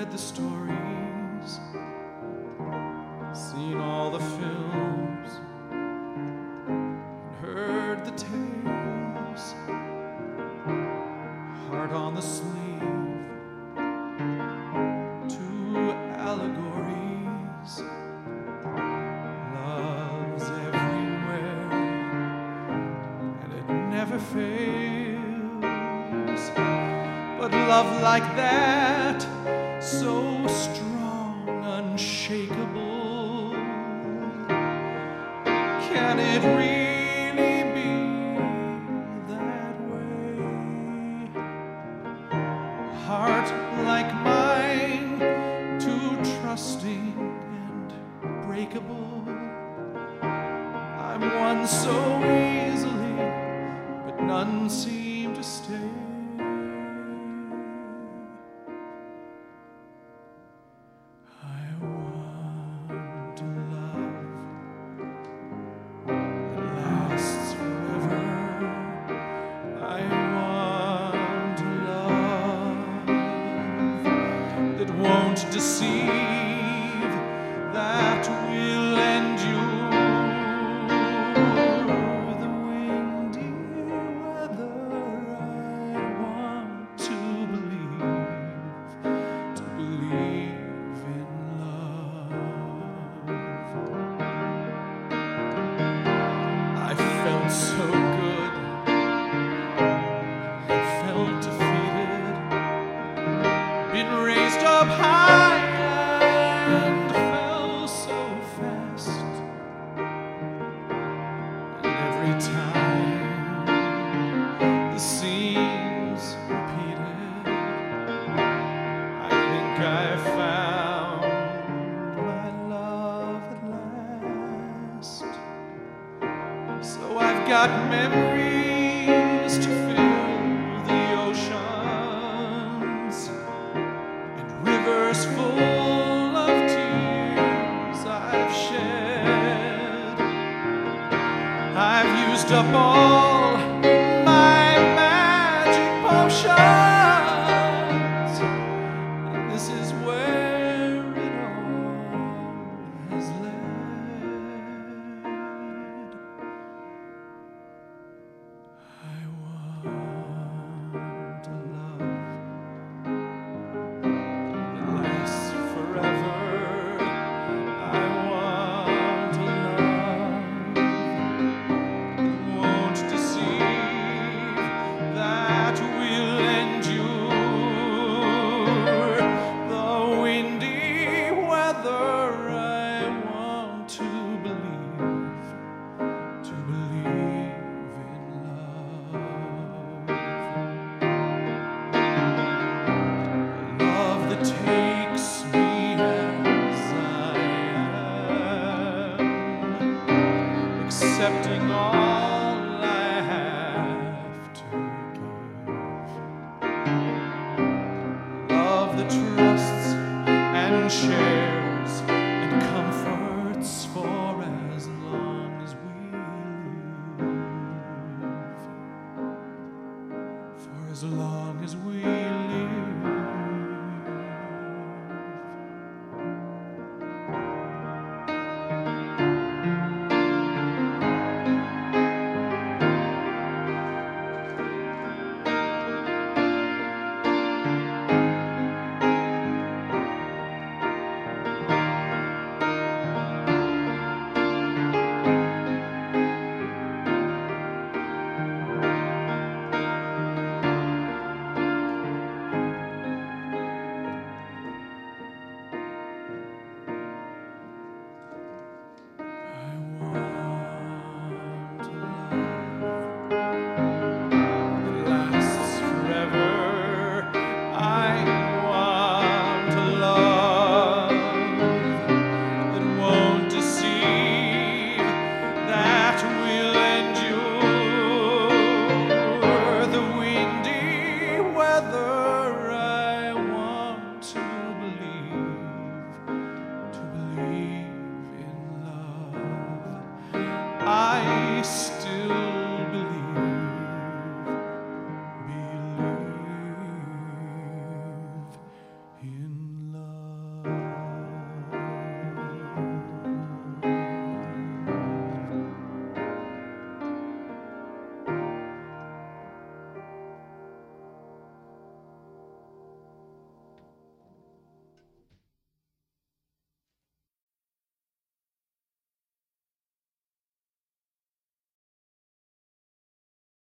read the stories, seen all the films, and heard the tales. Heart on the sleeve, two allegories. Love's everywhere, and it never fails. But love like that, so strong, unshakable, can it really be that way? A heart like mine, too trusting and breakable. I'm won so easily, but none seem to stay. That won't deceive, that will endure the windy weather. I want to believe in love. I felt so good, I felt defeated, been raised up high and fell so fast. And every time the scene's repeated, I think I found my love at last. So I've got memories to fill the oceans, rivers full of tears I've shed. I've used up all my magic potions, and this is where it all has led. I want a love forever. I want a love that won't deceive, that will endure the windy weather. I want to believe in love. Love that takes me as I am, accepting all I have to give. Love that trusts and shares